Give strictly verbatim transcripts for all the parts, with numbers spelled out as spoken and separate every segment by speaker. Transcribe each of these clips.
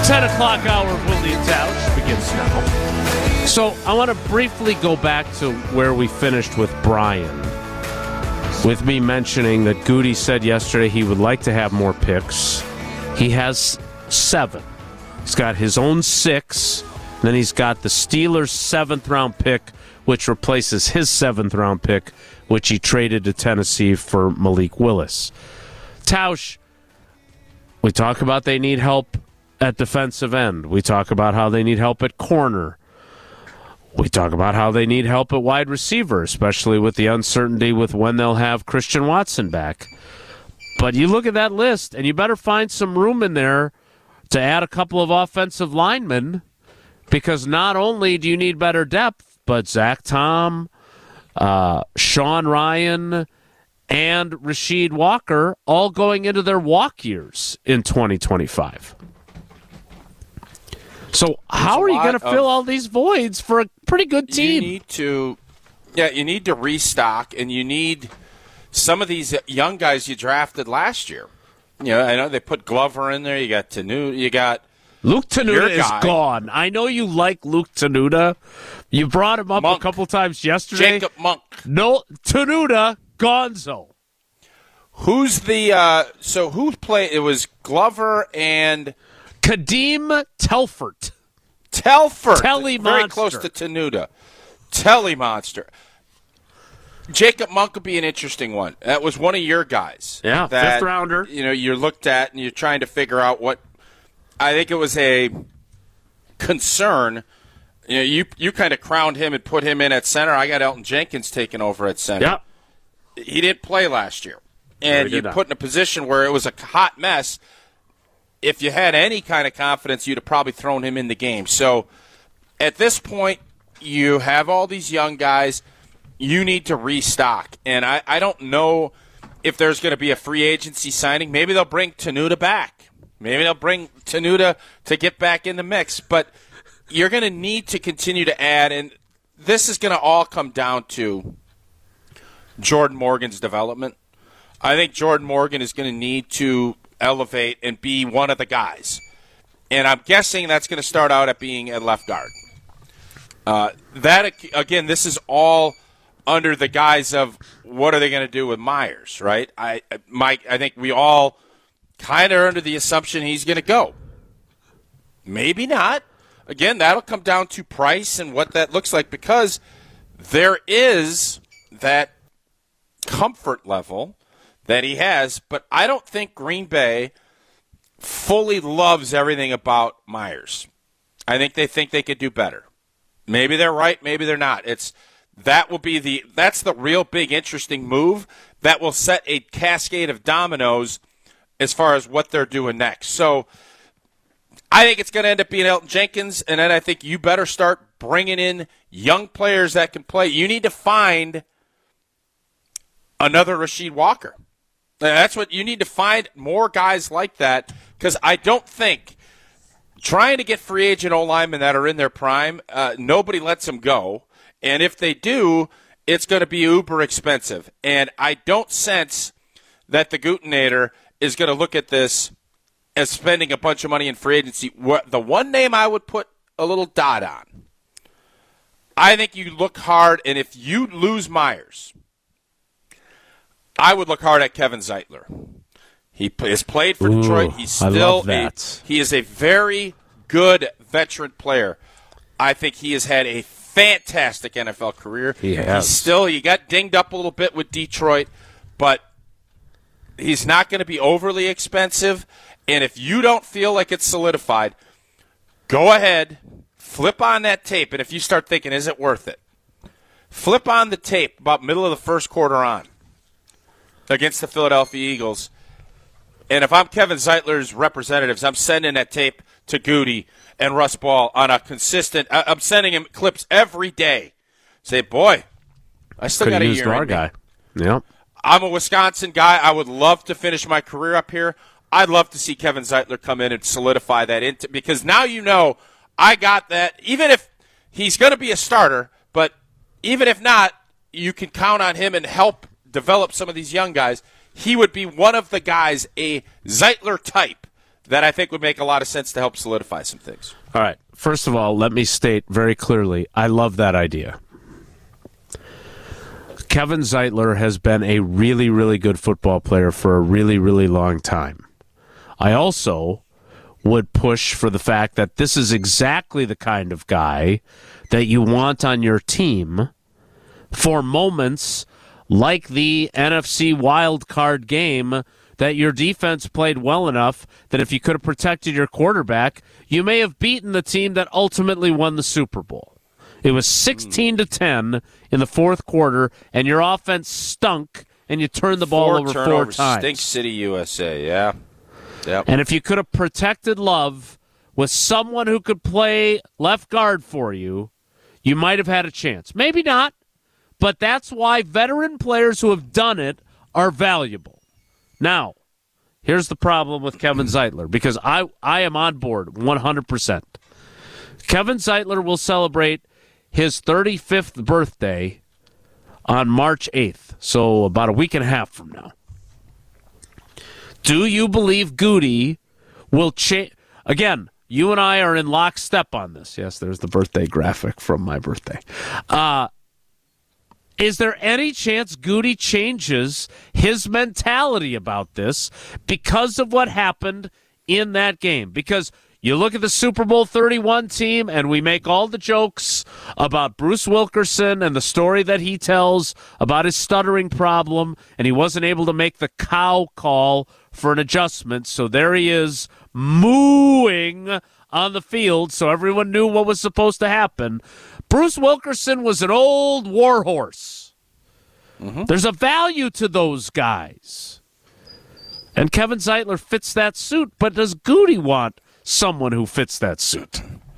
Speaker 1: ten o'clock hour of Willie and Tausch begins now. So I want to briefly go back to where we finished with Brian, with me mentioning that Goody said yesterday he would like to have more picks. He has seven. He's got his own six. Then he's got the Steelers' seventh-round pick, which replaces his seventh-round pick, which he traded to Tennessee for Malik Willis. Tausch, we talk about they need help at defensive end. We talk about how they need help at corner. We talk about how they need help at wide receiver, especially with the uncertainty with when they'll have Christian Watson back. But you look at that list, and you better find some room in there to add a couple of offensive linemen, because not only do you need better depth, but Zach Tom, uh, Sean Ryan, and Rashid Walker all going into their walk years in twenty twenty-five. So how are you going to fill all these voids for a pretty good team?
Speaker 2: You need to, yeah, you need to restock, and you need some of these young guys you drafted last year. You know, I know they put Glover in there. You got Tenuta. You got
Speaker 1: Luke Tenuta is gone. I know you like Luke Tenuta. You brought him up
Speaker 2: Monk.
Speaker 1: a couple times yesterday.
Speaker 2: Jacob Monk.
Speaker 1: No, Tenuta, gonzo.
Speaker 2: Who's the uh, so who played? It was Glover and
Speaker 1: Kadeem Telfort.
Speaker 2: Telfort.
Speaker 1: Telly
Speaker 2: Very
Speaker 1: Monster.
Speaker 2: close to Tenuta. Telly Monster. Jacob Monk would be an interesting one. That was one of your guys.
Speaker 1: Yeah,
Speaker 2: that,
Speaker 1: fifth rounder.
Speaker 2: You know, you're looked at and you're trying to figure out what. I think it was a concern. You know, you you kind of crowned him and put him in at center. I got Elton Jenkins taking over at center.
Speaker 1: Yep.
Speaker 2: He didn't play last year, and
Speaker 1: No,
Speaker 2: you put in a position where it was a hot mess. If you had any kind of confidence, you'd have probably thrown him in the game. So at this point, you have all these young guys. You need to restock. And I, I don't know if there's going to be a free agency signing. Maybe they'll bring Tenuta back. Maybe they'll bring Tenuta to get back in the mix. But you're going to need to continue to add. And this is going to all come down to Jordan Morgan's development. I think Jordan Morgan is going to need to elevate and be one of the guys. And I'm guessing that's going to start out at being a left guard. Uh, that, again, this is all under the guise of what are they going to do with Myers, right? I, Mike, I think we all kind of are under the assumption he's going to go. Maybe not. Again, that'll come down to price and what that looks like, because there is that comfort level that he has, but I don't think Green Bay fully loves everything about Myers. I think they think they could do better. Maybe they're right, maybe they're not. It's that will be the that's the real big interesting move that will set a cascade of dominoes as far as what they're doing next. So I think it's going to end up being Elton Jenkins, and then I think you better start bringing in young players that can play. You need to find another Rashid Walker. That's what you need to find, more guys like that, because I don't think trying to get free agent O-linemen that are in their prime, uh, nobody lets them go. And if they do, it's going to be uber expensive. And I don't sense that the Gutenator is going to look at this as spending a bunch of money in free agency. The one name I would put a little dot on, I think you look hard, and if you lose Myers, I would look hard at Kevin Zeitler. He has played for
Speaker 1: Ooh,
Speaker 2: Detroit. He's
Speaker 1: I
Speaker 2: still
Speaker 1: love that.
Speaker 2: A, he is a very good veteran player. I think he has had a fantastic N F L career.
Speaker 1: He has.
Speaker 2: He's still, he got dinged up a little bit with Detroit, but he's not going to be overly expensive. And if you don't feel like it's solidified, go ahead, flip on that tape. And if you start thinking, is it worth it? Flip on the tape about middle of the first quarter on against the Philadelphia Eagles. And if I'm Kevin Zeitler's representatives, I'm sending that tape to Goody and Russ Ball on a consistent – I'm sending him clips every day. Say, boy, I still got a year
Speaker 1: our
Speaker 2: in
Speaker 1: guy.
Speaker 2: me.
Speaker 1: Yep.
Speaker 2: I'm a Wisconsin guy. I would love to finish my career up here. I'd love to see Kevin Zeitler come in and solidify that into, because now you know I got that. Even if he's going to be a starter, but even if not, you can count on him and help develop some of these young guys. He would be one of the guys, a Zeitler type, that I think would make a lot of sense to help solidify some things.
Speaker 1: All right. First of all, let me state very clearly, I love that idea. Kevin Zeitler has been a really, really good football player for a really, really long time. I also would push for the fact that this is exactly the kind of guy that you want on your team for moments like the N F C wild card game that your defense played well enough that if you could have protected your quarterback, you may have beaten the team that ultimately won the Super Bowl. It was sixteen to ten in the fourth quarter, and your offense stunk, and you turned the ball
Speaker 2: four
Speaker 1: over four
Speaker 2: turnovers,
Speaker 1: times.
Speaker 2: Stink City, U S A, yeah. Yep.
Speaker 1: And if you could have protected Love with someone who could play left guard for you, you might have had a chance. Maybe not, but that's why veteran players who have done it are valuable. Now, here's the problem with Kevin Zeitler, because I, I am on board one hundred percent. Kevin Zeitler will celebrate his thirty-fifth birthday on March eighth, so about a week and a half from now. Do you believe Goody will change? Again, you and I are in lockstep on this. Yes, there's the birthday graphic from my birthday. Uh, is there any chance Goody changes his mentality about this because of what happened in that game? Because you look at the Super Bowl thirty-one team, and we make all the jokes about Bruce Wilkerson and the story that he tells about his stuttering problem, and he wasn't able to make the cow call for an adjustment, so there he is mooing on the field, so everyone knew what was supposed to happen. Bruce Wilkerson was an old war horse. Mm-hmm. There's a value to those guys. And Kevin Zeitler fits that suit, but does Goody want someone who fits that suit?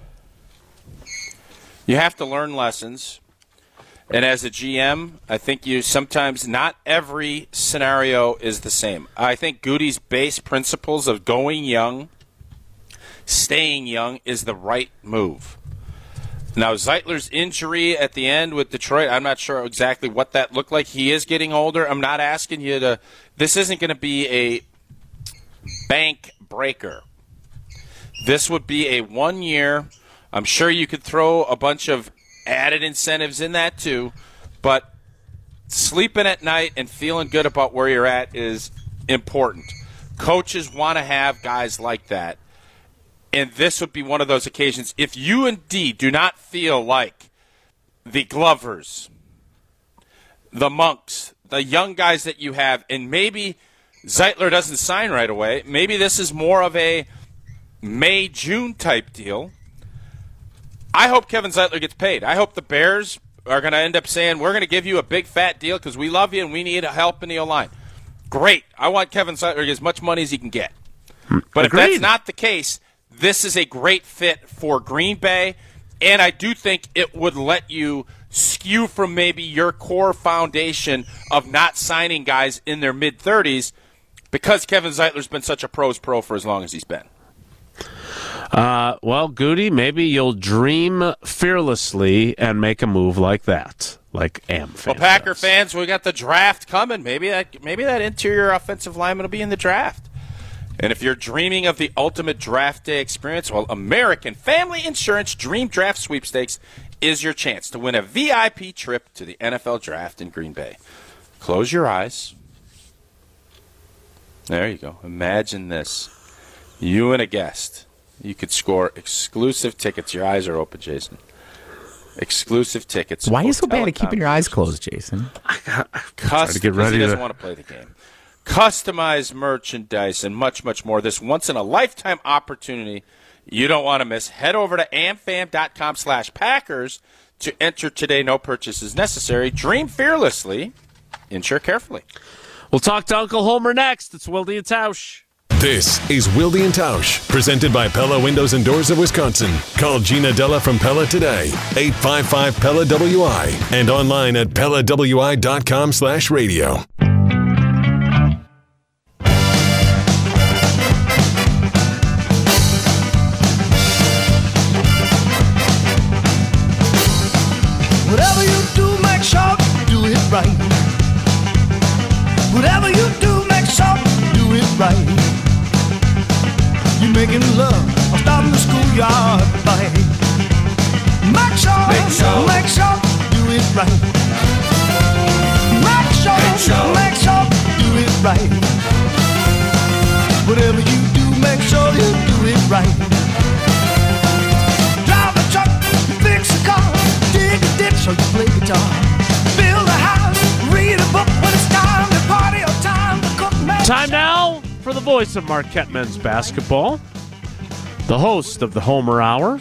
Speaker 2: You have to learn lessons. And as a G M, I think you sometimes not every scenario is the same. I think Goody's base principles of going young, staying young is the right move. Now, Zeitler's injury at the end with Detroit, I'm not sure exactly what that looked like. He is getting older. I'm not asking you to – this isn't going to be a bank breaker. This would be a one-year – I'm sure you could throw a bunch of added incentives in that too, but sleeping at night and feeling good about where you're at is important. Coaches want to have guys like that, and this would be one of those occasions. If you indeed do not feel like the Glovers, the Monks, the young guys that you have, and maybe Zeitler doesn't sign right away, maybe this is more of a May, June type deal, I hope Kevin Zeitler gets paid. I hope the Bears are going to end up saying, we're going to give you a big fat deal because we love you and we need help in the O-line. Great. I want Kevin Zeitler to get as much money as he can get. But Agreed. If that's not the case, this is a great fit for Green Bay, and I do think it would let you skew from maybe your core foundation of not signing guys in their mid-thirties because Kevin Zeitler's been such a pro's pro for as long as he's been.
Speaker 1: Uh, well, Goody, maybe you'll dream fearlessly and make a move like that, like Am fans.
Speaker 2: Well, Packer
Speaker 1: does.
Speaker 2: fans, we got the draft coming. Maybe that maybe that interior offensive lineman will be in the draft. And if you're dreaming of the ultimate draft day experience, well, American Family Insurance Dream Draft Sweepstakes is your chance to win a V I P trip to the N F L Draft in Green Bay. Close your eyes. There you go. Imagine this. You and a guest. You could score exclusive tickets. Your eyes are open, Jason. Exclusive tickets.
Speaker 3: Why are you so bad at keeping your eyes closed, Jason?
Speaker 2: Cust- to get ready he doesn't to... want to play the game. Customized merchandise and much, much more. This once-in-a-lifetime opportunity you don't want to miss. Head over to amfam.com slash Packers to enter today. No purchases necessary. Dream fearlessly. Insure carefully.
Speaker 1: We'll talk to Uncle Homer next. It's Wilde and Tausch.
Speaker 4: This is Wilde and Tausch, presented by Pella Windows and Doors of Wisconsin. Call Gina Della from Pella today, eight five five P E L L A W I, and online at Pella W I dot com slash radio.
Speaker 5: Whatever you do, make sure you do it right. Whatever you do, make sure you do it right. making love or starting the schoolyard fight. Make sure, make sure, make sure you do it right. Make sure, make sure, make sure you do it right. Whatever you do, make sure you do it right. Drive a truck, fix a car, dig a ditch or you play guitar. Build a house, read a book when it's time to party or time to cook.
Speaker 1: Time now for the voice of Marquette men's basketball, the host of the Homer Hour,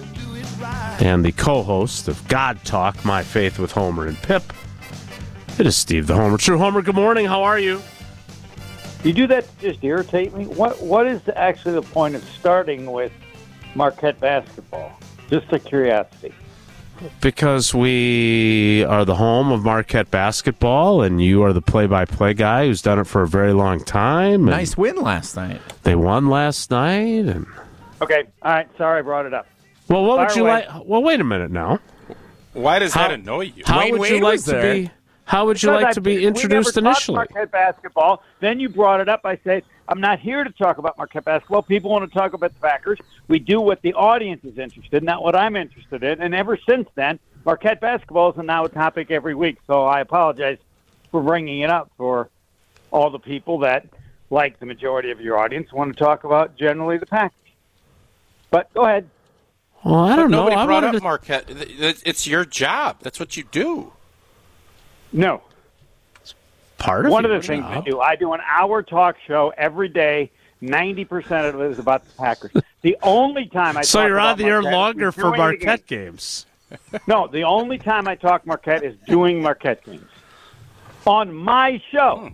Speaker 1: and the co-host of God Talk, My Faith with Homer and Pip. It is Steve the Homer. True Homer, good morning. How are you?
Speaker 6: You do that to just irritate me? What What is actually the point of starting with Marquette basketball? Just a curiosity.
Speaker 1: Because we are the home of Marquette basketball, and you are the play-by-play guy who's done it for a very long time.
Speaker 3: Nice win last night.
Speaker 1: They won last night. And
Speaker 6: Okay, all right. Sorry I brought it up.
Speaker 1: well, what would
Speaker 6: Fire
Speaker 1: you
Speaker 6: away.
Speaker 1: like? Well, wait a minute now.
Speaker 2: Why does
Speaker 1: How-
Speaker 2: that annoy you?
Speaker 1: How
Speaker 3: Wayne
Speaker 1: would you
Speaker 3: Wade
Speaker 1: like
Speaker 3: was
Speaker 1: to
Speaker 3: there.
Speaker 1: be? How would you
Speaker 6: Because
Speaker 1: like
Speaker 6: I-
Speaker 1: to be
Speaker 6: we
Speaker 1: introduced
Speaker 6: never talked
Speaker 1: initially?
Speaker 6: Marquette basketball. Then you brought it up. I said, I'm not here to talk about Marquette basketball. People want to talk about the Packers. We do what the audience is interested in, not what I'm interested in. And ever since then, Marquette basketball is now a topic every week. So I apologize for bringing it up for all the people that, like the majority of your audience, want to talk about generally the Packers. But go ahead.
Speaker 1: Well, I don't know.
Speaker 2: Nobody
Speaker 1: I
Speaker 2: brought
Speaker 1: wanted
Speaker 2: up
Speaker 1: to.
Speaker 2: Marquette. It's your job. That's what you do.
Speaker 6: No.
Speaker 1: Part of
Speaker 6: One of
Speaker 1: your
Speaker 6: the things
Speaker 1: job.
Speaker 6: I do, I do an hour talk show every day. ninety percent of it is about the Packers. The only time I
Speaker 1: So
Speaker 6: talk
Speaker 1: you're
Speaker 6: about
Speaker 1: on the air
Speaker 6: Marquette is
Speaker 1: longer for
Speaker 6: during the
Speaker 1: Marquette
Speaker 6: game.
Speaker 1: games.
Speaker 6: No, the only time I talk Marquette is doing Marquette games on my show.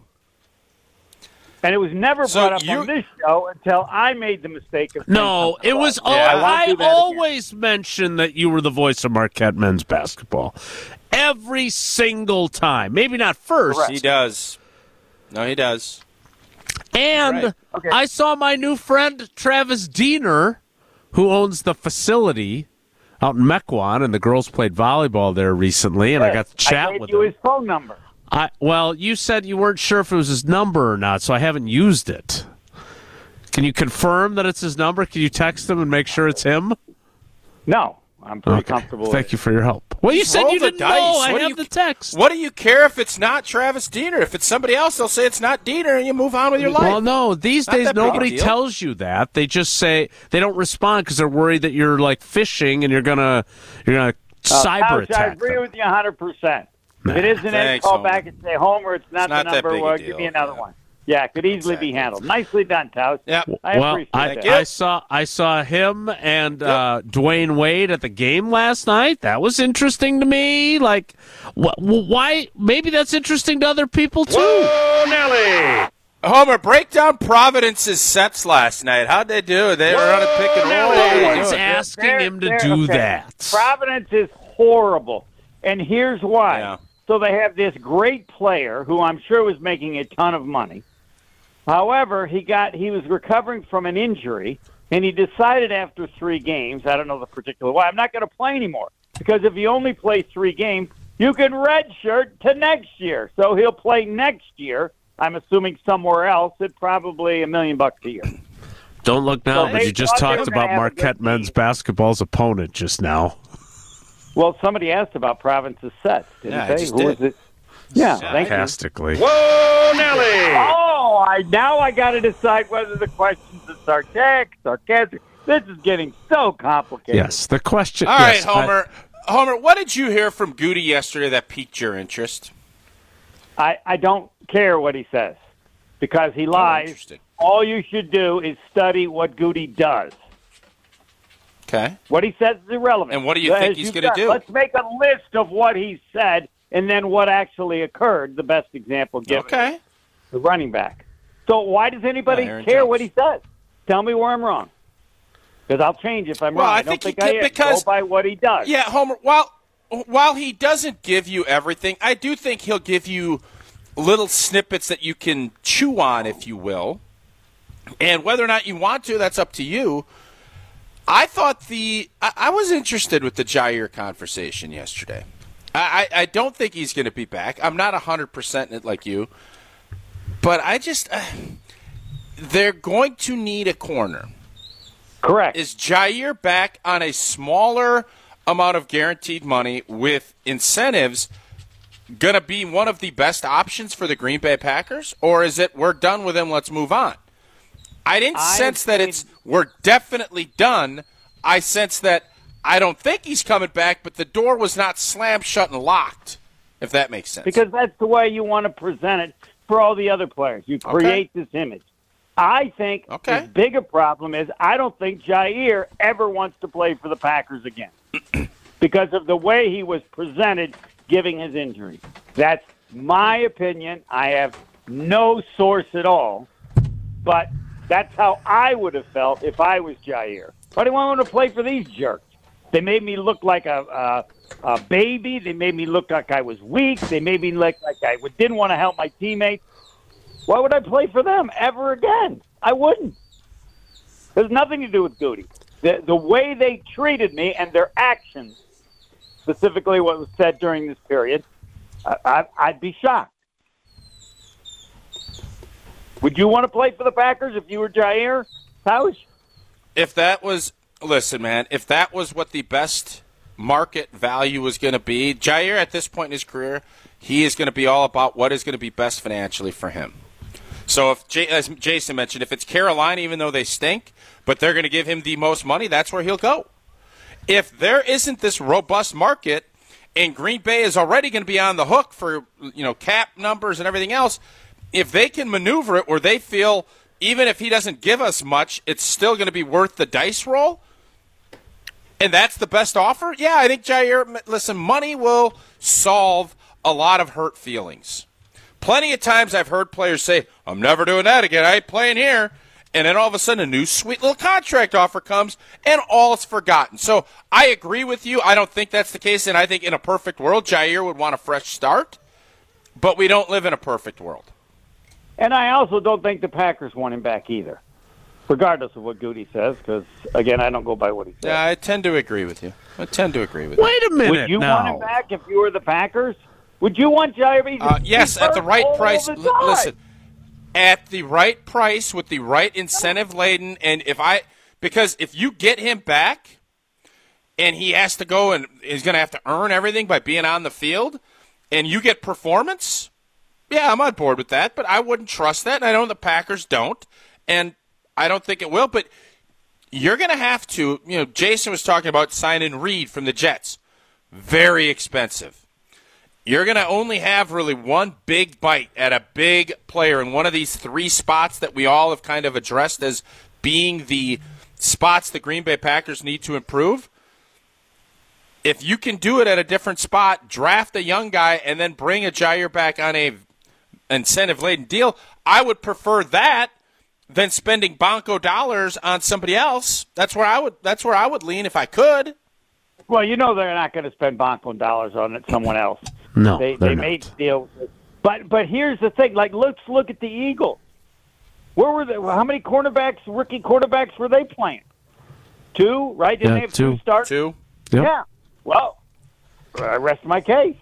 Speaker 6: And it was never
Speaker 2: So
Speaker 6: brought up
Speaker 2: you-
Speaker 6: on this show until I made the mistake of saying
Speaker 1: No,
Speaker 6: something
Speaker 1: it was.
Speaker 6: about
Speaker 1: All,
Speaker 6: Yeah, I won't
Speaker 1: I
Speaker 6: do that again.
Speaker 1: always mentioned that you were the voice of Marquette men's basketball. Every single time. Maybe not first.
Speaker 6: Correct.
Speaker 2: He does. No, he does.
Speaker 1: And
Speaker 2: Right.
Speaker 6: Okay.
Speaker 1: I saw my new friend Travis Diener, who owns the facility out in Mequon, and the girls played volleyball there recently, and I got to chat
Speaker 6: I gave
Speaker 1: with
Speaker 6: you
Speaker 1: him.
Speaker 6: his phone number.
Speaker 1: I, well, you said you weren't sure if it was his number or not, so I haven't used it. Can you confirm that it's his number? Can you text him and make sure it's him?
Speaker 6: No, I'm pretty
Speaker 1: Okay.
Speaker 6: comfortable
Speaker 1: Thank
Speaker 6: with
Speaker 1: you for your help. Well, you said
Speaker 2: Roll
Speaker 1: you
Speaker 2: the
Speaker 1: didn't
Speaker 2: dice.
Speaker 1: know. I
Speaker 2: What do
Speaker 1: have
Speaker 2: you-
Speaker 1: the text.
Speaker 2: What do you care if it's not Travis Diener? If it's somebody else, they'll say it's not Diener, and you move on with your life.
Speaker 1: Well, no. These
Speaker 2: Not
Speaker 1: days,
Speaker 2: that big a
Speaker 1: nobody
Speaker 2: deal.
Speaker 1: tells you that. They just say they don't respond because they're worried that you're like fishing and you're gonna you're gonna
Speaker 6: Uh,
Speaker 1: cyber
Speaker 6: Couch, I
Speaker 1: attack
Speaker 6: agree
Speaker 1: them.
Speaker 6: with you one hundred percent. If it isn't it,
Speaker 2: Thanks,
Speaker 6: call
Speaker 2: Homer.
Speaker 6: back and say, Homer, it's not
Speaker 2: It's not
Speaker 6: the
Speaker 2: that
Speaker 6: number.
Speaker 2: big a
Speaker 6: Well,
Speaker 2: deal,
Speaker 6: give me another
Speaker 2: yeah.
Speaker 6: one. Yeah, it could easily
Speaker 2: Exactly.
Speaker 6: be handled. Nicely done, Taos.
Speaker 2: Yeah.
Speaker 6: I
Speaker 1: well,
Speaker 6: appreciate
Speaker 1: I,
Speaker 6: that.
Speaker 2: you.
Speaker 1: I saw I saw him and uh, Dwayne Wade at the game last night. That was interesting to me. Like, wh- wh- why? Maybe that's interesting to other people too.
Speaker 2: Homer, break down Providence's sets last night. How'd they do? They were on a pick and roll.
Speaker 1: No
Speaker 2: What were they
Speaker 1: one's
Speaker 2: doing?
Speaker 1: asking
Speaker 6: They're-
Speaker 1: him to
Speaker 6: they're-
Speaker 1: do
Speaker 6: okay.
Speaker 1: that.
Speaker 6: Providence is horrible, and here's why.
Speaker 2: Yeah.
Speaker 6: So they have this great player who I'm sure was making a ton of money. However, he got he was recovering from an injury, and he decided after three games, I don't know the particular why, I'm not going to play anymore. Because if you only play three games, you can redshirt to next year. So he'll play next year, I'm assuming somewhere else, at probably a million bucks a year.
Speaker 1: Don't look now,
Speaker 6: So
Speaker 1: but
Speaker 6: they
Speaker 1: you just
Speaker 6: thought they
Speaker 1: talked
Speaker 6: were gonna
Speaker 1: about
Speaker 6: have a
Speaker 1: Marquette
Speaker 6: good
Speaker 1: men's
Speaker 6: team.
Speaker 1: basketball's opponent just now.
Speaker 6: Well, somebody asked about Providence's sets, didn't
Speaker 2: Yeah, I
Speaker 6: they?
Speaker 2: just
Speaker 6: Who
Speaker 2: did.
Speaker 6: was it? Yeah, thank you.
Speaker 1: Sarcastically.
Speaker 6: Oh, I now I got to decide whether the questions are sarcastic, sarcastic. This is getting so complicated.
Speaker 1: Yes, the question.
Speaker 2: All right,
Speaker 1: yes, I-
Speaker 2: Homer. Homer, what did you hear from Goody yesterday that piqued your interest?
Speaker 6: I, I don't care what he says because he lies.
Speaker 2: interesting.
Speaker 6: All you should do is study what Goody does.
Speaker 2: Okay.
Speaker 6: What he says is irrelevant.
Speaker 2: And what do you think
Speaker 6: As
Speaker 2: he's
Speaker 6: you've
Speaker 2: gonna
Speaker 6: done,
Speaker 2: do?
Speaker 6: Let's make a list of what he said and then what actually occurred. The best example given.
Speaker 2: Okay.
Speaker 6: The running back. So why does anybody
Speaker 2: Yeah, Aaron
Speaker 6: care
Speaker 2: Jones.
Speaker 6: what he says? Tell me where I'm wrong. Because I'll change if I'm
Speaker 2: Well,
Speaker 6: wrong.
Speaker 2: I
Speaker 6: I don't
Speaker 2: think
Speaker 6: think,
Speaker 2: he
Speaker 6: I
Speaker 2: can-
Speaker 6: am.
Speaker 2: because-
Speaker 6: Go by what he does.
Speaker 2: Yeah, Homer, while while he doesn't give you everything, I do think he'll give you little snippets that you can chew on, if you will. And whether or not you want to, that's up to you. I thought the I, I was interested with the Jair conversation yesterday. I, I, I don't think he's going to be back. I'm not one hundred percent in it like you. But I just uh, they're going to need a corner.
Speaker 6: Correct.
Speaker 2: Is Jair back on a smaller amount of guaranteed money with incentives going to be one of the best options for the Green Bay Packers? Or is it we're done with him, let's move on? I didn't
Speaker 6: I
Speaker 2: sense that it's we're definitely done. I sense that I don't think he's coming back, but the door was not slammed shut and locked, if that makes sense.
Speaker 6: Because that's the way you want to present it for all the other players. You create
Speaker 2: Okay.
Speaker 6: this image. I think
Speaker 2: Okay.
Speaker 6: the bigger problem is I don't think Jair ever wants to play for the Packers again because of the way he was presented giving his injury. That's my opinion. I have no source at all, but that's how I would have felt if I was Jair. Why do I want to play for these jerks? They made me look like a, a, a baby. They made me look like I was weak. They made me look like I didn't want to help my teammates. Why would I play for them ever again? I wouldn't. There's nothing to do with Goody. The, the way they treated me and their actions, specifically what was said during this period, I, I, I'd be shocked. Would you want to play for the Packers if you were Jair Tausch?
Speaker 2: If that was, listen, man, if that was what the best market value was going to be, Jair at this point in his career, he is going to be all about what is going to be best financially for him. So if, J- as Jason mentioned, if it's Carolina, even though they stink, but they're going to give him the most money, that's where he'll go. If there isn't this robust market and Green Bay is already going to be on the hook for, you know, cap numbers and everything else, if they can maneuver it where they feel even if he doesn't give us much, it's still going to be worth the dice roll, and that's the best offer, yeah, I think Jair, listen, money will solve a lot of hurt feelings. Plenty of times I've heard players say, I'm never doing that again, I ain't playing here. And then all of a sudden a new sweet little contract offer comes, and all is forgotten. So I agree with you. I don't think that's the case, and I think in a perfect world, Jair would want a fresh start. But we don't live in a perfect world.
Speaker 6: And I also don't think the Packers want him back either, regardless of what Goody says, because, again, I don't go by what he says.
Speaker 2: Yeah, I tend to agree with you. I tend to agree with you.
Speaker 1: Wait a minute
Speaker 6: Would you
Speaker 1: now.
Speaker 6: want him back if you were the Packers? Would you want Jair?
Speaker 2: Uh, yes, at the right
Speaker 6: all
Speaker 2: price.
Speaker 6: the
Speaker 2: L-
Speaker 6: time.
Speaker 2: listen, at the right price with the right incentive laden, and if I because if you get him back, and he has to go and he's going to have to earn everything by being on the field, and you get performance, yeah, I'm on board with that. But I wouldn't trust that, and I know the Packers don't, and I don't think it will. But you're going to have to. You know, Jason was talking about signing Reed from the Jets, very expensive. You're going to only have really one big bite at a big player in one of these three spots that we all have kind of addressed as being the spots the Green Bay Packers need to improve. If you can do it at a different spot, draft a young guy, and then bring a Jair back on a incentive-laden deal, I would prefer that than spending bonko dollars on somebody else. That's where I would. That's where I would lean if I could.
Speaker 6: Well, you know they're not going to spend bonko dollars on it. Someone else.
Speaker 1: No,
Speaker 6: they
Speaker 1: they're
Speaker 6: they
Speaker 1: not.
Speaker 6: made deals. But but here's the thing. Like, let's look at the Eagles. Where were they? How many cornerbacks, rookie quarterbacks, were they playing? Two, right? Didn't
Speaker 1: Yeah,
Speaker 6: they have
Speaker 1: two.
Speaker 6: two starts?
Speaker 2: Two.
Speaker 1: Yep.
Speaker 6: Yeah. Well, I rest my case.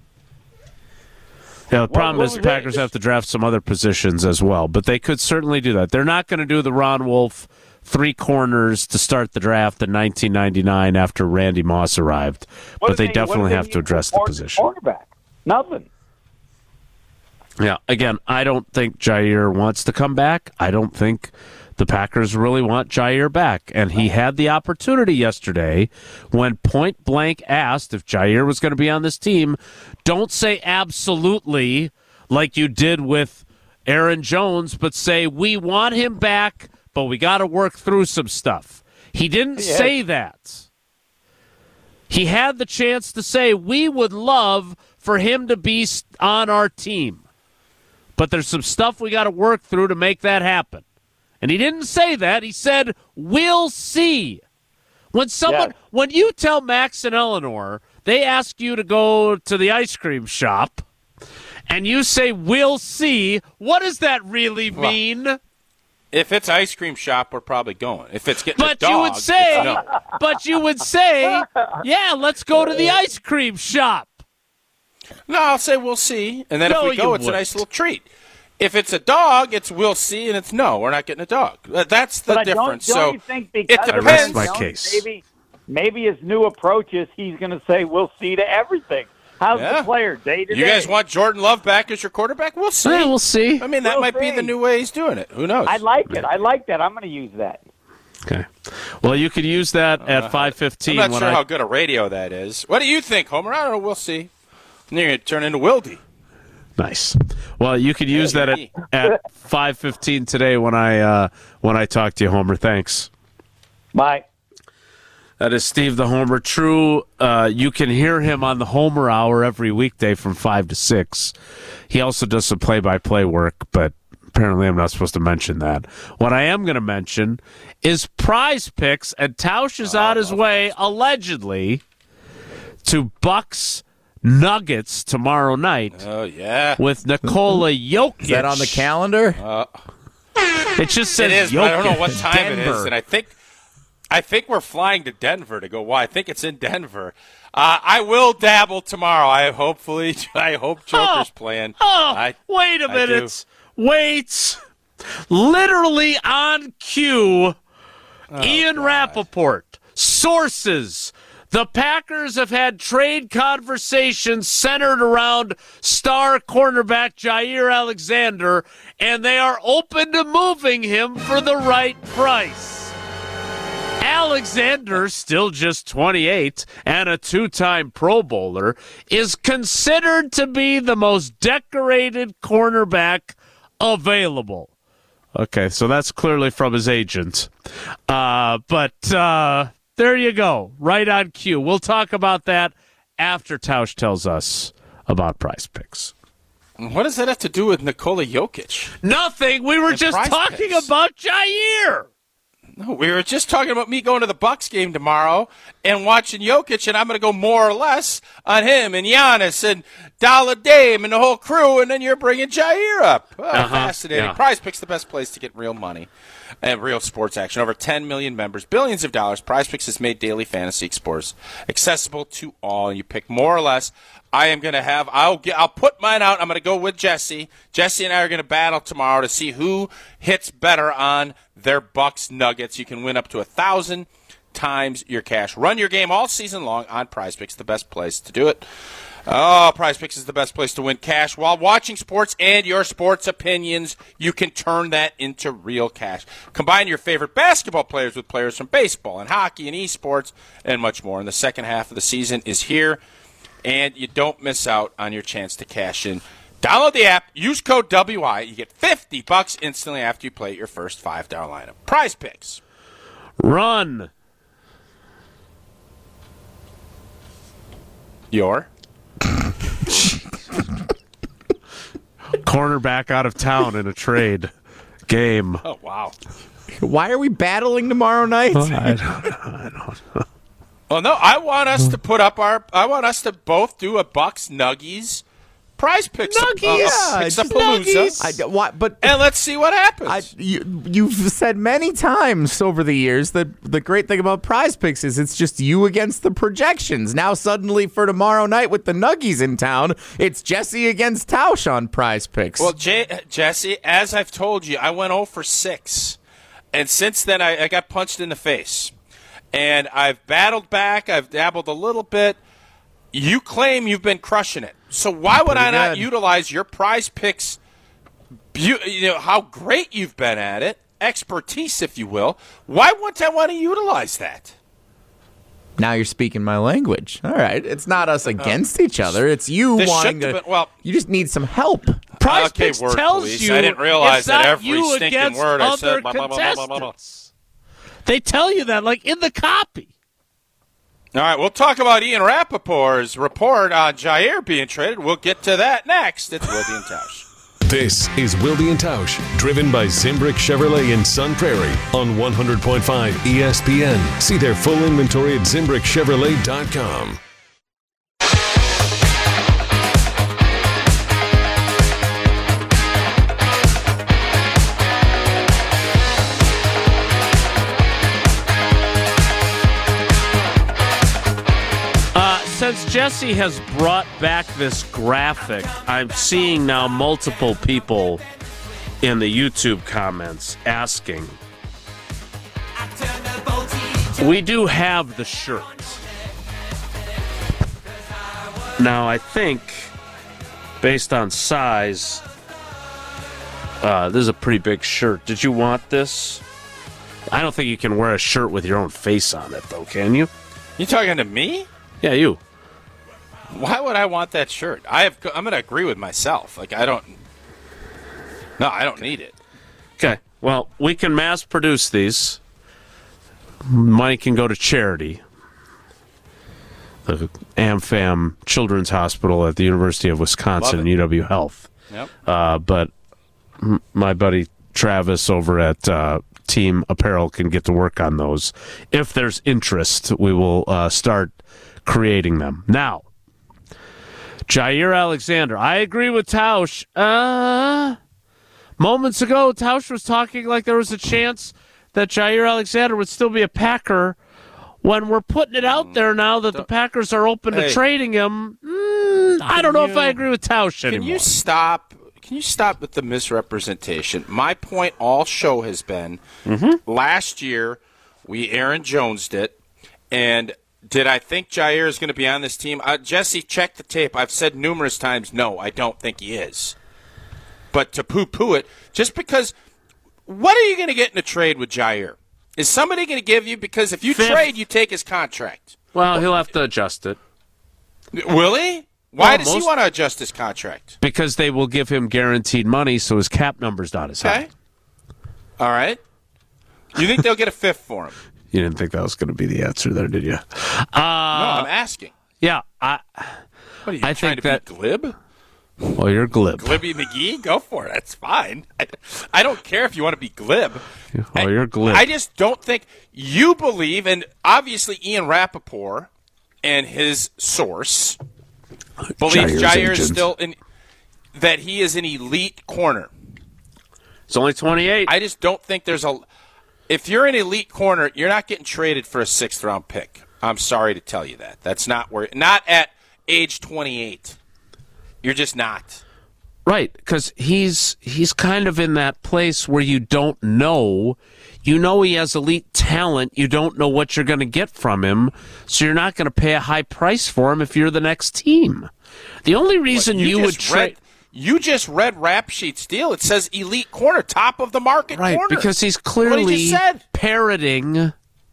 Speaker 1: Yeah, the problem
Speaker 6: what
Speaker 1: is the
Speaker 6: was it?
Speaker 1: Packers have to draft some other positions as well, but they could certainly do that. They're not going to do the Ron Wolf three corners to start the draft in nineteen ninety-nine after Randy Moss arrived,
Speaker 6: What
Speaker 1: but
Speaker 6: did
Speaker 1: they definitely
Speaker 6: what did
Speaker 1: have
Speaker 6: they
Speaker 1: to
Speaker 6: use
Speaker 1: address
Speaker 6: for
Speaker 1: the position.
Speaker 6: Quarterback. Nothing.
Speaker 1: Yeah, again, I don't think Jair wants to come back. I don't think the Packers really want Jair back. And he had the opportunity yesterday when point blank asked if Jair was going to be on this team. Don't say absolutely like you did with Aaron Jones, but say we want him back, but we got to work through some stuff. He didn't
Speaker 6: Yeah.
Speaker 1: say that. He had the chance to say we would love for him to be on our team. But there's some stuff we got to work through to make that happen. And he didn't say that. He said, we'll see. When someone,
Speaker 6: Yes.
Speaker 1: when you tell Max and Eleanor, they ask you to go to the ice cream shop, and you say, we'll see, what does that really mean?
Speaker 2: If it's ice cream shop, we're probably going. If it's getting a
Speaker 1: But
Speaker 2: dog,
Speaker 1: you would
Speaker 2: it's
Speaker 1: say,
Speaker 2: no.
Speaker 1: but you would say, yeah, let's go to the ice cream shop.
Speaker 2: No, I'll say we'll see, and then
Speaker 1: No,
Speaker 2: if we
Speaker 1: you
Speaker 2: go, it's a
Speaker 1: wouldn't.
Speaker 2: nice little treat. If it's a dog, it's we'll see, and it's no, we're not getting a dog. That's the
Speaker 6: but
Speaker 2: difference.
Speaker 6: Don't, don't
Speaker 2: so
Speaker 6: you think because
Speaker 2: it
Speaker 6: of
Speaker 2: depends.
Speaker 1: my
Speaker 6: don't-
Speaker 1: case.
Speaker 6: Maybe, maybe his new approach is he's going to say we'll see to everything. How's
Speaker 2: Yeah.
Speaker 6: the player day to day?
Speaker 2: You guys want Jordan Love back as your quarterback? We'll see.
Speaker 1: Yeah, we'll see.
Speaker 2: I mean, that
Speaker 6: We'll
Speaker 2: might be
Speaker 6: see.
Speaker 2: the new way he's doing it. Who knows?
Speaker 6: I like it. I like that. I'm going to use that.
Speaker 1: Okay. Well, you could use that at five
Speaker 2: I'm
Speaker 1: fifteen.
Speaker 2: not
Speaker 1: when
Speaker 2: sure
Speaker 1: I,
Speaker 2: how good a radio that is. What do you think, Homer? I don't know. We'll see. And you're going to turn into Wildy.
Speaker 1: Nice. Well, you could use that at,
Speaker 2: me.
Speaker 1: at five fifteen today when I uh, when I talk to you, Homer. Thanks.
Speaker 6: Bye.
Speaker 1: That is Steve the Homer. True, uh, you can hear him on the Homer Hour every weekday from five to six. He also does some play-by-play work, but apparently I'm not supposed to mention that. What I am going to mention is Prize Picks, and Tausch is on his way, allegedly, to Bucks Nuggets tomorrow night
Speaker 2: Oh, yeah.
Speaker 1: with Nikola Jokic.
Speaker 3: Is that on the calendar?
Speaker 1: It just says
Speaker 2: It is,
Speaker 1: Jokic.
Speaker 2: but I don't know what time it
Speaker 3: Denver.
Speaker 2: is. And I think I think we're flying to Denver to go. Why? I think it's in Denver. Uh, I will dabble tomorrow. I hopefully, I hope Joker's
Speaker 1: Oh,
Speaker 2: playing.
Speaker 1: Oh,
Speaker 2: I,
Speaker 1: wait a
Speaker 2: I
Speaker 1: minute. Wait. Literally on cue,
Speaker 2: Oh,
Speaker 1: Ian Rappaport. Sources. The Packers have had trade conversations centered around star cornerback Jair Alexander, and they are open to moving him for the right price. Alexander, still just twenty-eight and a two-time Pro Bowler, is considered to be the most decorated cornerback available. Okay, so that's clearly from his agent. Uh, but uh, there you go, right on cue. We'll talk about that after Tausch tells us about Prize Picks.
Speaker 2: What does that have to do with Nikola Jokic?
Speaker 1: Nothing. We were
Speaker 2: And
Speaker 1: just
Speaker 2: Prize
Speaker 1: talking
Speaker 2: Picks.
Speaker 1: about Jair.
Speaker 2: No, we were just talking about me going to the Bucks game tomorrow and watching Jokic, and I'm going to go more or less on him and Giannis and Dollar Dame and the whole crew, and then you're bringing Jair up. Oh,
Speaker 1: Uh-huh,
Speaker 2: fascinating.
Speaker 1: yeah.
Speaker 2: Prize Picks, the best place to get real money and real sports action. Over ten million members, billions of dollars. Prize Picks has made daily fantasy sports accessible to all. You pick more or less. I am going to have, I'll get, I'll put mine out. I'm going to go with Jesse. Jesse and I are going to battle tomorrow to see who hits better on their Bucks Nuggets. You can win up to a thousand times your cash. Run your game all season long on Prize Picks, the best place to do it. Oh, Prize Picks is the best place to win cash while watching sports and your sports opinions. You can turn that into real cash. Combine your favorite basketball players with players from baseball and hockey and esports and much more. And the second half of the season is here, and you don't miss out on your chance to cash in. Download the app, use code W I. You get fifty bucks instantly after you play your first five dollar lineup. Prize Picks.
Speaker 1: Run.
Speaker 2: Your?
Speaker 1: Cornerback out of town in a trade game.
Speaker 2: Oh, wow.
Speaker 3: Why are we battling tomorrow night?
Speaker 1: I don't, I don't.
Speaker 2: Well, no, I want us to put up our. I want us to both do a Bucks Nuggies Prize Picks.
Speaker 1: Nuggies!
Speaker 2: Uh,
Speaker 3: Yeah,
Speaker 2: picks
Speaker 3: just
Speaker 2: Palooza.
Speaker 3: I, why, but
Speaker 2: And let's see what happens.
Speaker 3: I, you, you've said many times over the years that the great thing about Prize Picks is it's just you against the projections. Now suddenly for tomorrow night with the Nuggies in town, it's Jesse against Tausch on Prize Picks.
Speaker 2: well, J- Jesse, as I've told you, I went oh for six. And since then, I, I got punched in the face. And I've battled back. I've dabbled a little bit. You claim you've been crushing it. So why would I not
Speaker 3: good.
Speaker 2: utilize your Prize Picks, bu- you know, how great you've been at it, expertise, if you will. Why wouldn't I want to utilize that?
Speaker 3: now you're speaking my language. All right, it's not us against each other. It's you
Speaker 2: This
Speaker 3: wanting
Speaker 2: should
Speaker 3: to.
Speaker 2: have been- well-
Speaker 3: you just need some help.
Speaker 1: Prize
Speaker 2: Okay,
Speaker 1: Picks
Speaker 2: word
Speaker 1: tells
Speaker 2: police.
Speaker 1: you
Speaker 2: I didn't realize
Speaker 1: it's
Speaker 2: that
Speaker 1: not
Speaker 2: every
Speaker 1: you
Speaker 2: stinking
Speaker 1: against
Speaker 2: word I
Speaker 1: other
Speaker 2: said, blah, blah, blah, blah, blah, blah.
Speaker 1: contestants. They tell you that, like in the copy.
Speaker 2: All right, we'll talk about Ian Rappaport's report on Jair being traded. We'll get to that next. It's Wildy and Tausch.
Speaker 4: This is Wildy and Tausch, driven by Zimbrick Chevrolet in Sun Prairie on one hundred point five E S P N. See their full inventory at zimbrick chevrolet dot com.
Speaker 1: Uh, since Jesse has brought back this graphic, I'm seeing now multiple people in the YouTube comments asking. We do have the shirt. Now, I think, based on size, uh, this is a pretty big shirt. Did you want this? I don't think you can wear a shirt with your own face on it, though, can you?
Speaker 2: You talking to me?
Speaker 1: Yeah, you.
Speaker 2: Why would I want that shirt? I have. I'm going to agree with myself. Like, I don't. No, I don't need it.
Speaker 1: Okay. Well, we can mass produce these. Money can go to charity. The AmFam Children's Hospital at the University of Wisconsin and U W Health.
Speaker 2: Yep.
Speaker 1: Uh, but m- my buddy Travis over at uh, Team Apparel can get to work on those. If there's interest, we will uh, start creating them. Now, Jair Alexander. I agree with Tausch. Uh, moments ago, Tausch was talking like there was a chance that Jair Alexander would still be a Packer. When we're putting it out there now that the Packers are open to
Speaker 2: Hey.
Speaker 1: trading him, mm, I don't know
Speaker 2: you-
Speaker 1: if I agree with Tausch
Speaker 2: Can
Speaker 1: anymore.
Speaker 2: you stop? Can you stop with the misrepresentation? My point all show has been
Speaker 1: Mm-hmm.
Speaker 2: last year we Aaron Jonesed it, and did I think Jair is going to be on this team? Uh, Jesse, check the tape. I've said numerous times, no, I don't think he is. But to poo-poo it, just because, what are you going to get in a trade with Jair? Is somebody going to give you, because if you
Speaker 1: Fifth.
Speaker 2: trade, you take his contract.
Speaker 1: Well, he'll have to adjust it
Speaker 2: Will he? Why
Speaker 1: Well,
Speaker 2: does he
Speaker 1: most-
Speaker 2: want to adjust his contract?
Speaker 1: because they will give him guaranteed money, so his cap number's not as
Speaker 2: Okay.
Speaker 1: high.
Speaker 2: All right. You think they'll get a fifth for him?
Speaker 1: You didn't think that was going to be the answer there, did you?
Speaker 2: no, I'm asking.
Speaker 1: Yeah, I.
Speaker 2: What are you
Speaker 1: I
Speaker 2: trying
Speaker 1: think
Speaker 2: to
Speaker 1: that-
Speaker 2: be glib?
Speaker 1: Well, you're glib.
Speaker 2: Glibby McGee? Go for it. That's fine. I, I don't care if you want to be glib.
Speaker 1: Well, you're glib.
Speaker 2: I just don't think you believe, and obviously Ian Rappaport and his source believes
Speaker 1: Jair's
Speaker 2: Jair is
Speaker 1: agent.
Speaker 2: still in, that he is an elite corner.
Speaker 1: It's only twenty-eight.
Speaker 2: I just don't think there's a. If you're an elite corner, you're not getting traded for a sixth round pick. I'm sorry to tell you that. That's not where. Not at age twenty-eight. You're just not.
Speaker 1: Right, because he's he's kind of in that place where you don't know. You know he has elite talent. You don't know what you're going to get from him, so you're not going to pay a high price for him if you're the next team. The only reason
Speaker 2: You
Speaker 1: you, would
Speaker 2: just
Speaker 1: trade.
Speaker 2: read. You just read Rap Sheet's deal. It says elite corner, top of the market
Speaker 1: Right,
Speaker 2: corner.
Speaker 1: because he's
Speaker 2: What he
Speaker 1: clearly
Speaker 2: just said.
Speaker 1: parroting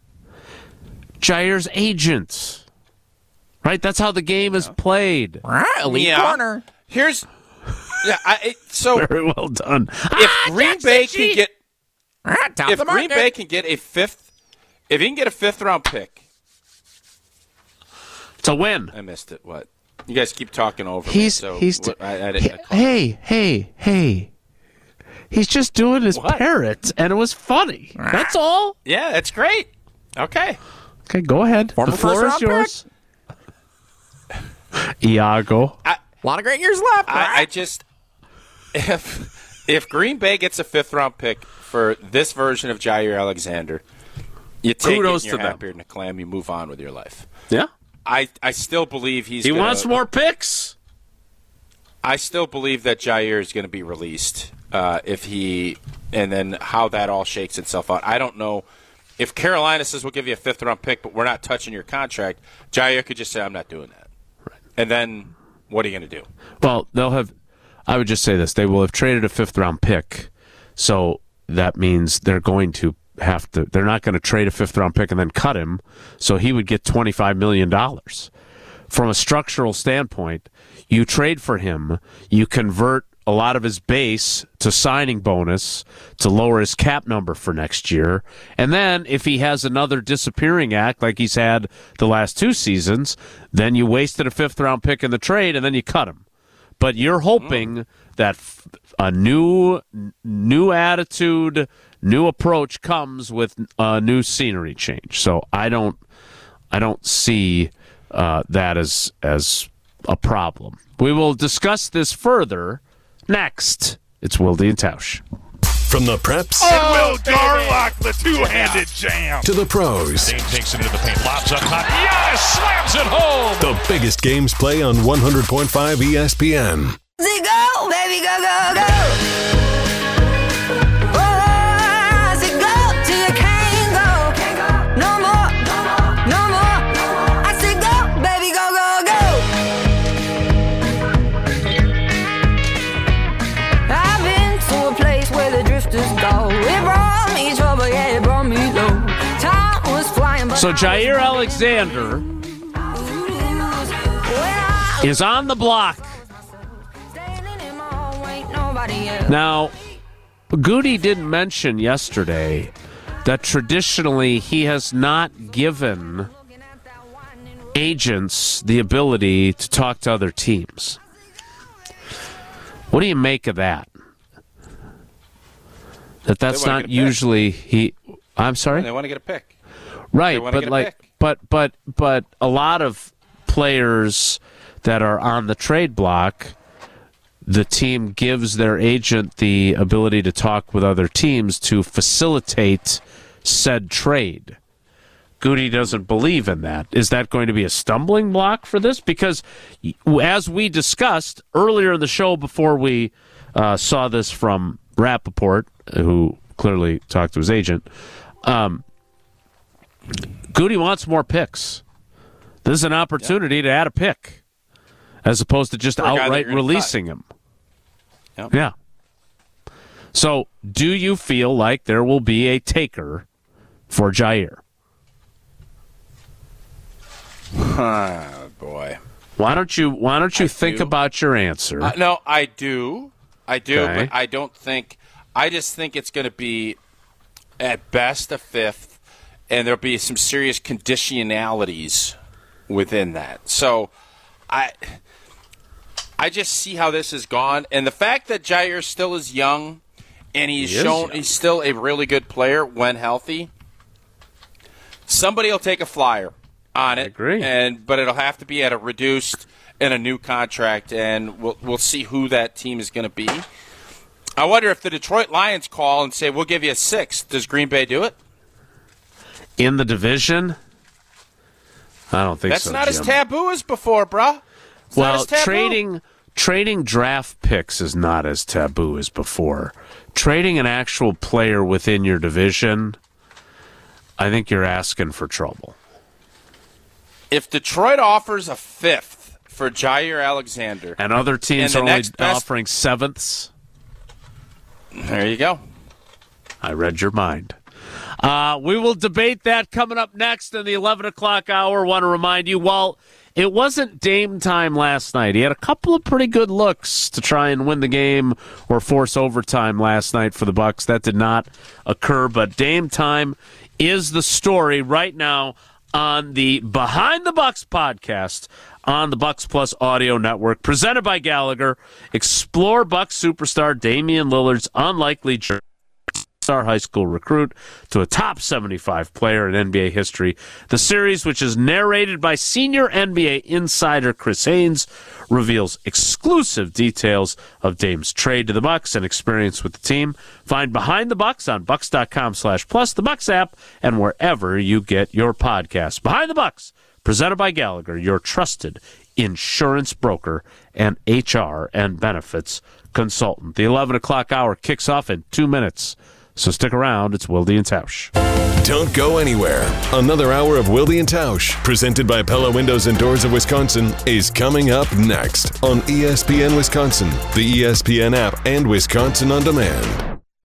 Speaker 1: Jair's agent. Right, that's how the game is played.
Speaker 3: Elite
Speaker 2: Yeah.
Speaker 3: corner.
Speaker 2: Here's. Yeah, I, it, so
Speaker 1: Very well done.
Speaker 2: if Green Bay can get
Speaker 3: Ah, top
Speaker 2: if
Speaker 3: of the
Speaker 2: Green
Speaker 3: market.
Speaker 2: Bay can get a fifth, if he can get a fifth round pick,
Speaker 1: It's a win.
Speaker 2: I missed it. What? You guys keep talking over
Speaker 1: He's
Speaker 2: me. So
Speaker 1: he's
Speaker 2: what, I, I didn't, I caught-
Speaker 1: hey hey hey. He's just doing his
Speaker 2: What?
Speaker 1: parrot, and it was funny. That's all.
Speaker 2: yeah, that's great. Okay.
Speaker 1: Okay, go ahead.
Speaker 3: Former
Speaker 1: the floor is
Speaker 3: first-round
Speaker 1: yours. Iago.
Speaker 3: A lot of great years left.
Speaker 2: I, I just if if Green Bay gets a fifth round pick for this version of Jair Alexander, you take
Speaker 1: Kudos
Speaker 2: it and
Speaker 1: to
Speaker 2: you're
Speaker 1: them.
Speaker 2: happier than a clam. You move on with your life.
Speaker 1: Yeah.
Speaker 2: I, I still believe he's.
Speaker 1: He
Speaker 2: gonna,
Speaker 1: wants more picks.
Speaker 2: I still believe that Jair is going to be released uh, if he, and then how that all shakes itself out. I don't know if Carolina says we'll give you a fifth round pick, but we're not touching your contract. Jair could just say, "I'm not doing that," right. And then what are you going to do?
Speaker 1: Well, they'll have. I would just say this: they will have traded a fifth round pick, so that means they're going to have to. They're not going to trade a fifth round pick and then cut him, so he would get twenty five million dollars. From a structural standpoint, you trade for him, you convert a lot of his base to signing bonus to lower his cap number for next year. And then if he has another disappearing act like he's had the last two seasons, then you wasted a fifth round pick in the trade and then you cut him. But you're hoping mm. that f- a new new attitude, new approach comes with a new scenery change. So I don't I don't see uh, that as as a problem. We will discuss this further next. It's Wilde and Tausch.
Speaker 4: From the preps
Speaker 7: Oh, Will Garlock, the two-handed jam.
Speaker 4: to the pros,
Speaker 7: Dane takes it into the paint, lobs up top. Yes, slams it home.
Speaker 4: the biggest games play on one hundred point five E S P N.
Speaker 8: Go, baby, go, go, go.
Speaker 1: So Jair Alexander is on the block. Now, Goody didn't mention yesterday that traditionally he has not given agents the ability to talk to other teams. What do you make of that? That that's not usually he. I'm sorry.
Speaker 2: They want to get a pick,
Speaker 1: right? But like, pick. but but but a lot of players that are on the trade block, the team gives their agent the ability to talk with other teams to facilitate said trade. Goody doesn't believe in that. Is that going to be a stumbling block for this? Because as we discussed earlier in the show before we uh, saw this from Rappaport, who clearly talked to his agent, um, Goody wants more picks. This is an opportunity yep. to add a pick as opposed to just outright releasing him.
Speaker 2: Yep.
Speaker 1: Yeah. So do you feel like there will be a taker for Jair?
Speaker 2: Oh, boy.
Speaker 1: Why don't you Why don't you
Speaker 2: I
Speaker 1: think
Speaker 2: do.
Speaker 1: about your answer?
Speaker 2: Uh, no, I do. I do,
Speaker 1: Okay.
Speaker 2: but I don't think – I just think it's going to be at best a fifth, and there'll be some serious conditionalities within that. So I I just see how this has gone. And the fact that Jair still is young and he's
Speaker 1: He is
Speaker 2: shown
Speaker 1: young.
Speaker 2: he's still a really good player when healthy, somebody will take a flyer on it.
Speaker 1: I agree.
Speaker 2: And but it'll have to be at a reduced and a new contract, and we'll we'll see who that team is going to be. I wonder if the Detroit Lions call and say, we'll give you a six. Does Green Bay do it?
Speaker 1: In the division? I don't think
Speaker 2: That's
Speaker 1: so,
Speaker 2: not
Speaker 1: Jim.
Speaker 2: as taboo as before, bruh. It's not
Speaker 1: Well,
Speaker 2: as taboo.
Speaker 1: trading trading draft picks is not as taboo as before. Trading an actual player within your division, I think you're asking for trouble.
Speaker 2: If Detroit offers a fifth for Jair Alexander,
Speaker 1: And other teams
Speaker 2: And the
Speaker 1: are only
Speaker 2: next best-
Speaker 1: offering sevenths.
Speaker 2: there you go.
Speaker 1: I read your mind. Uh, we will debate that coming up next in the eleven o'clock hour. Want to remind you, while it wasn't Dame time last night, he had a couple of pretty good looks to try and win the game or force overtime last night for the Bucks. That did not occur, but Dame time is the story right now on the Behind the Bucks podcast on the Bucks Plus Audio Network, presented by Gallagher. Explore Bucks superstar Damian Lillard's unlikely journey, star high school recruit to a top seventy-five player in N B A history. The series, which is narrated by senior N B A insider Chris Haynes, reveals exclusive details of Dame's trade to the Bucks and experience with the team. Find Behind the Bucks on bucks.com slash plus, the Bucks app, and wherever you get your podcasts. Behind the Bucks, presented by Gallagher, your trusted insurance broker and H R and benefits consultant. The eleven o'clock hour kicks off in two minutes. So stick around. It's Wilde and Tausch.
Speaker 4: Don't go anywhere. Another hour of Wilde and Tausch, presented by Pella Windows and Doors of Wisconsin, is coming up next on E S P N Wisconsin, the E S P N app, and Wisconsin On Demand.